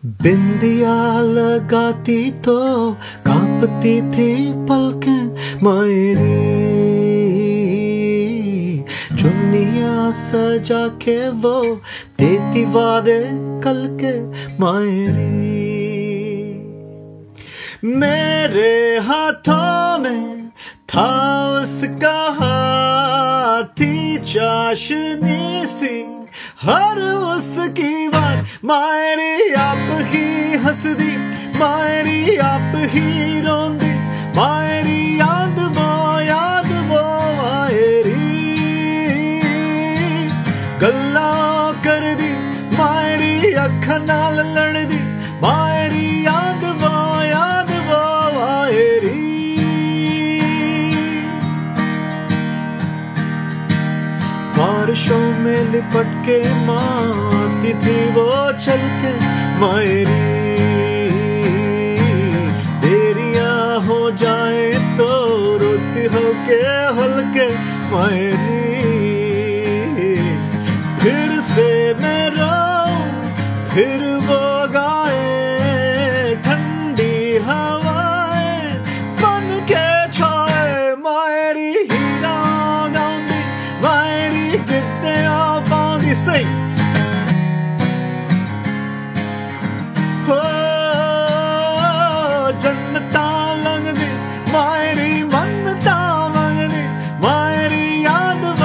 बिंदिया लगाती तो कांपती थी पलकें मेरी, चुन्निया सजा के वो देती वादे कल के मेरी। मेरे हाथों में था उसका हाथी चाशनी सी, हर उसकी बात मायरी आप ही हंसदी, मायरी आप ही रोंदी, मायरी याद वो मायरी गल्ला कर दी, मायरी अखा नाल लड़ दी, मायरी याद वो मायरी। बारिशों में लिपट के मारती थी वो चल के मायरी, देरियां हो जाए तो रोती हो के हल्के मायरी। फिर से मैं रोऊं फिर वो गाए, ठंडी हवाएं बन के छाए मायरी। हीरा गांधी मायरी कितने आबादी से हो जन्नता लगदी मायरी, मन्नता मंगदी मायरी याद वो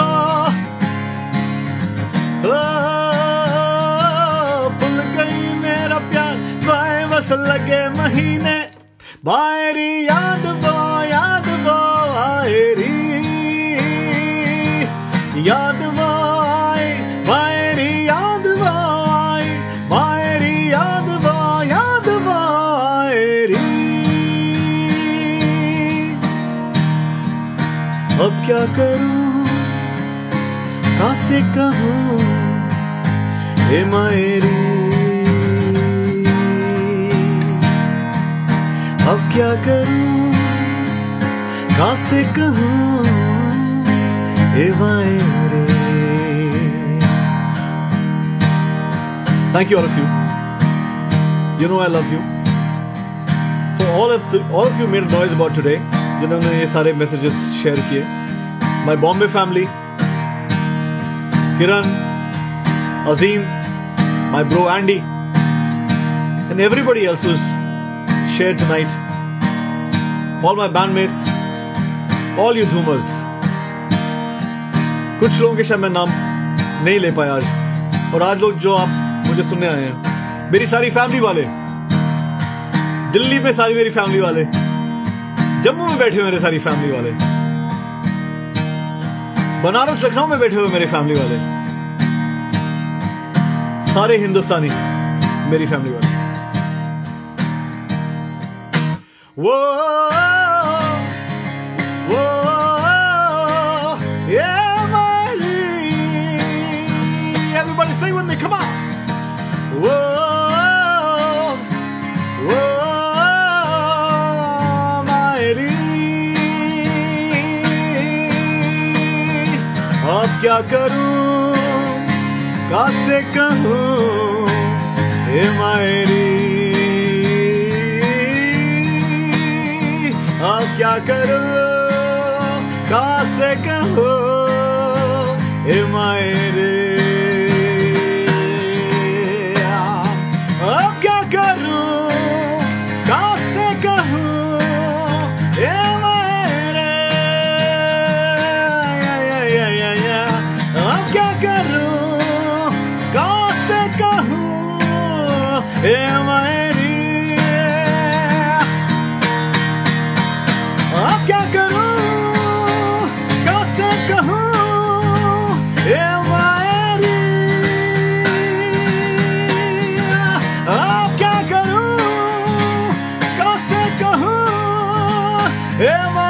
भूल गई मेरा प्यार बाए बस लगे महीने मायरी याद वो आयरी, याद वो आई मायरी, याद वो आई मायरी, याद वो आयरी। अब क्या करूं कासे कहूं हे मायरी, अब क्या करूं कासे कहूं हे मायरी। Thank you all of you. You know I love you. For all of you made a noise about today, जिन्होंने ये सारे messages share किए. My Bombay family, Kiran, Azim, my bro Andy, and everybody else who's shared tonight. All my bandmates, all you Dhoomers. कुछ लोगों के शायद मैं नाम नहीं ले पाया आज, और आज लोग जो आप मुझे सुनने आए हैं, मेरी सारी फैमिली वाले, दिल्ली में सारी मेरी फैमिली वाले, जम्मू में बैठे हुए मेरे सारी फैमिली वाले, बनारस लखनऊ में बैठे हुए मेरे फैमिली वाले, सारे हिंदुस्तानी मेरी फैमिली वाले। वो yeah मायरी, everybody sing with me, come on. मायरी, अब क्या करूं कासे कहूं हे मायरी, अब क्या करूं कासे कहूं हे मायरी। अब क्या करूं कासे कहूं हे मायरी, अब क्या करूं कासे कहूं हे मायरी, अब क्या करूं कासे कहूं हे मायरी, अब क्या करूं कासे कहूं हे